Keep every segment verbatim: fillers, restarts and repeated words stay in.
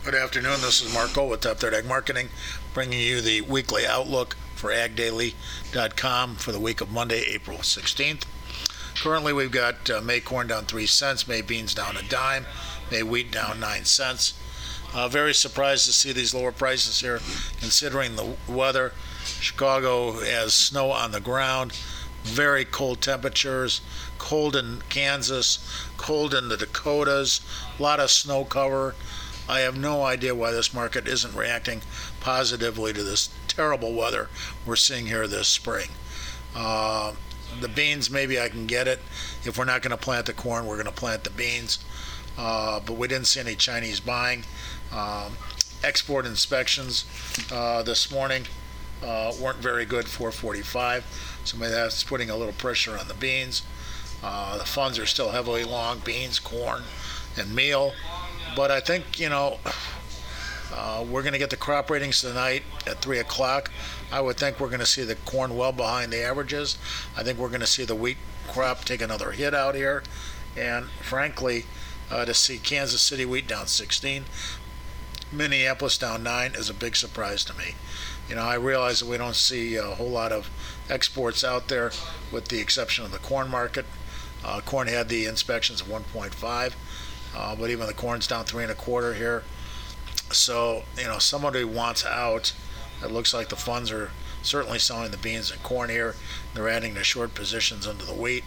Good afternoon. This is Marco with Top Third Ag Marketing, bringing you the weekly outlook for ag daily dot com for the week of Monday, April sixteenth. Currently, we've got uh, May corn down three cents, May beans down a dime, May wheat down nine cents. Uh, very surprised to see these lower prices here, considering the weather. Chicago has snow on the ground, very cold temperatures, cold in Kansas, cold in the Dakotas, a lot of snow cover. I have no idea why this market isn't reacting positively to this terrible weather we're seeing here this spring. Uh, the beans, maybe I can get it. If we're not going to plant the corn, we're going to plant the beans. Uh, but we didn't see any Chinese buying. Um, export inspections uh, this morning uh, weren't very good, four forty-five. So maybe that's putting a little pressure on the beans. Uh, the funds are still heavily long beans, corn, and meal. But I think, you know, uh, we're going to get the crop ratings tonight at three o'clock. I would think we're going to see the corn well behind the averages. I think we're going to see the wheat crop take another hit out here. And frankly, uh, to see Kansas City wheat down sixteen, Minneapolis down nine is a big surprise to me. You know, I realize that we don't see a whole lot of exports out there with the exception of the corn market. Uh, corn had the inspections of one point five. Uh, but even the corn's down three and a quarter here. So, you know, somebody wants out. It looks like the funds are certainly selling the beans and corn here. They're adding the short positions into the wheat.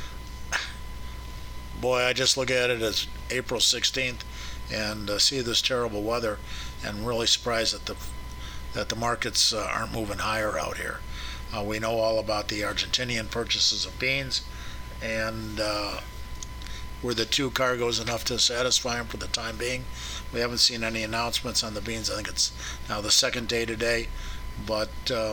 Boy, I just look at it as April sixteenth and uh, see this terrible weather, and really surprised that the that the markets uh, aren't moving higher out here. Uh, we know all about the Argentinian purchases of beans, and uh, were the two cargoes enough to satisfy them for the time being? We haven't seen any announcements on the beans. I think it's now the second day today, but uh,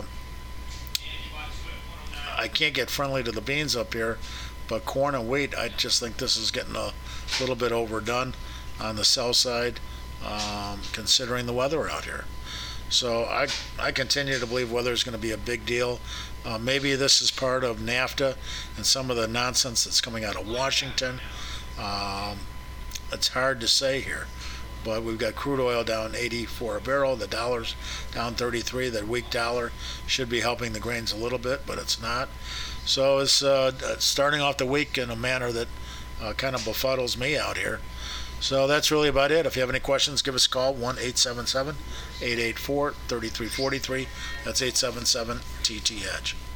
I can't get friendly to the beans up here. But corn and wheat, I just think this is getting a little bit overdone on the sell side, um, considering the weather out here. So I I continue to believe weather is going to be a big deal. Uh, maybe this is part of NAFTA and some of the nonsense that's coming out of Washington. Um, it's hard to say here, but we've got crude oil down eighty-four a barrel, the dollar's down thirty-three. That weak dollar should be helping the grains a little bit, but it's not. So it's uh, starting off the week in a manner that uh, kind of befuddles me out here. So that's really about it. If you have any questions, give us a call, one eight seven seven, eight eight four, three three four three. That's eight seven seven T T H.